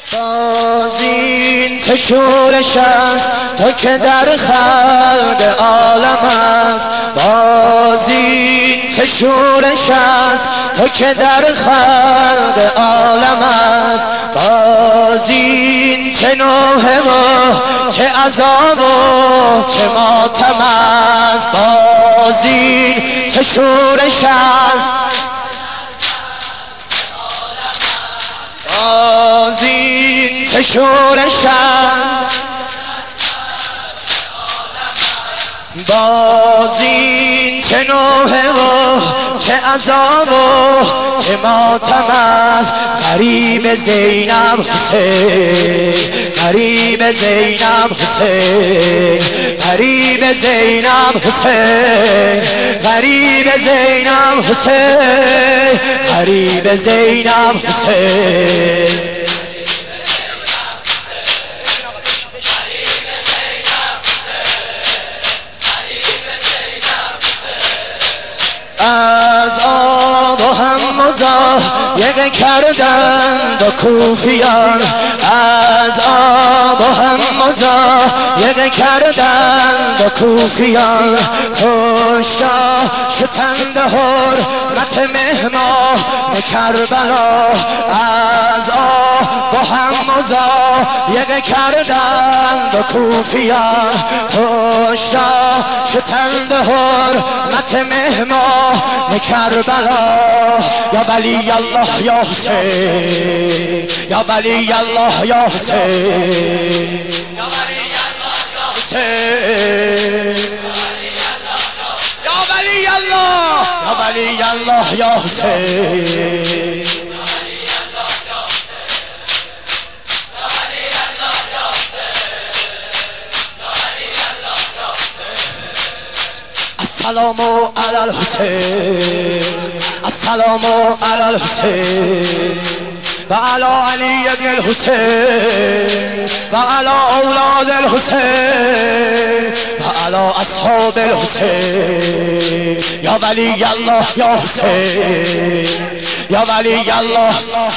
باز این چه شورش است تو که در خلق عالم است. باز این چه شورش است تو که در خلق عالم است. باز این چه نوحه و چه عذاب و چه ماتم است. باز این چه شورش است باز این چه شورش است. باز این چه نوحه و چه عذاب و چه ماتم است. غریب زینب حسین، غریب زینب حسین، غریب زینب حسین، غریب زینب حسین، غریب زینب حسین. از آب و هم مضایقه کردند و کوفیان، از آب و هم مضایقه کردند و کوفیان. تو شاه شتند حرمت مهمان کربلا، از آب و هم مضایقه کردند و کوفیان. تو شاه شتند حرمت مهمان کربلا. یا ولی الله یا حسین، یا ولی الله یا حسین، یا ولی الله یا حسین، یا ولی الله، یا ولی الله یا حسین. السلام علی الحسین، السلام علی الحسین و علی علی ابن الحسین و علی اولاد الحسین و علی اصحاب الحسین. یا ولی الله یا حسین، یا ولی الله،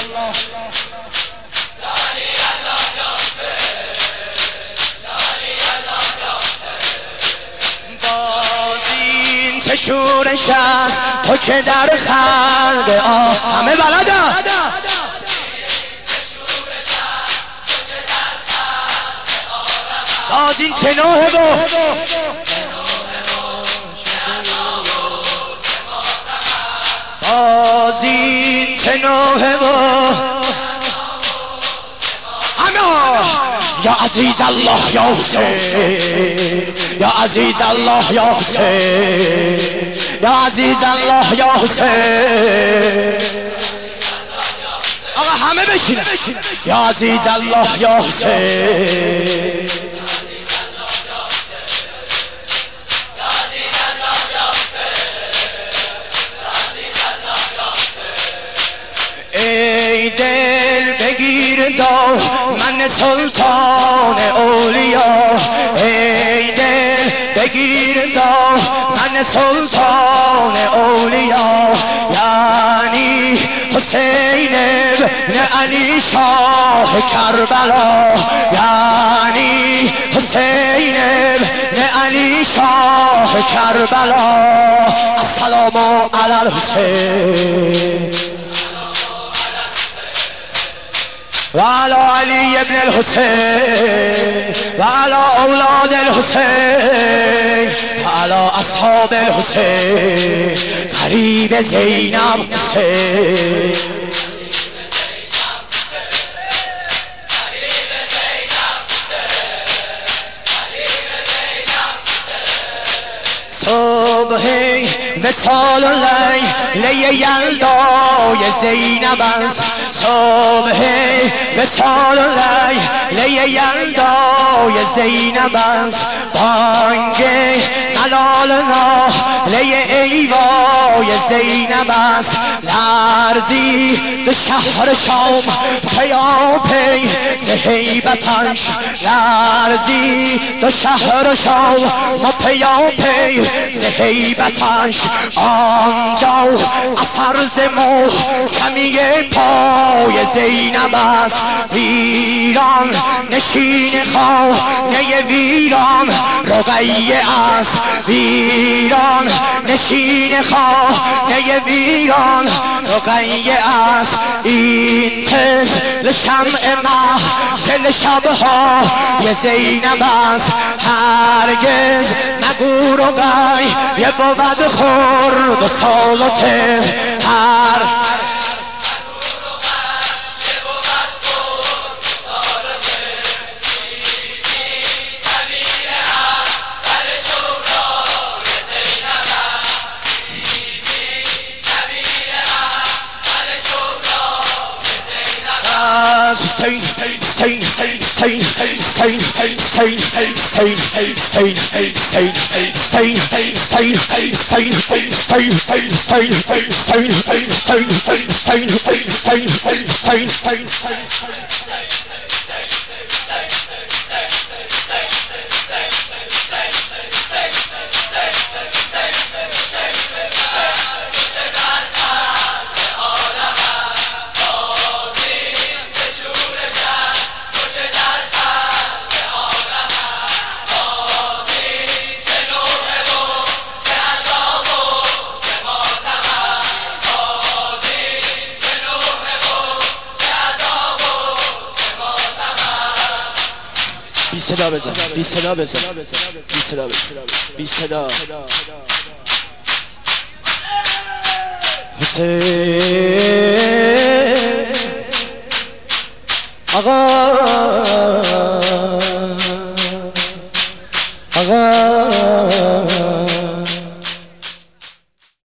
چه شورش است تو که در خلق همه بلدن. باز این چه نوحه و باز این چه نوحه و یا عزیز الله یا حسین، یا عزیز الله یا حسین، یا عزیز الله یا حسین. آقا همه بشینه. یا عزیز الله یا حسین، ای دل بگیر دامن سلطان اولیا، ای دل بگیر دامن سلطان اولیا. یعنی حسین ابن علی شاه کربلا، یعنی حسین ابن علی شاه کربلا. السلام علی الحسین و علی علی ابن الحسین و علی اولاد الحسین و علی اصحاب الحسین. غریب زینب حسین، صبح مثال لیل یلدای زینب است. صبح مثال لیل یلدای زینب است. بانگ ملال ناله ایوای زینب است. لرزی به شهر شام پیاپی ز هیبتش، لرزی به شهر شام پیاپی ز هیبتش. آنجا اثر ز محکمی پای زینب است. ویران نشین خانه ویران رقیه است ویران نشین خانه ویران رقیه است این طفل شمع محفل شبها یه زینب است هرگز نگو رقیه بود خرد و سال و طفل هر بی صدا بزن بی صدا بزن بی صدا بزن بی صدا حسین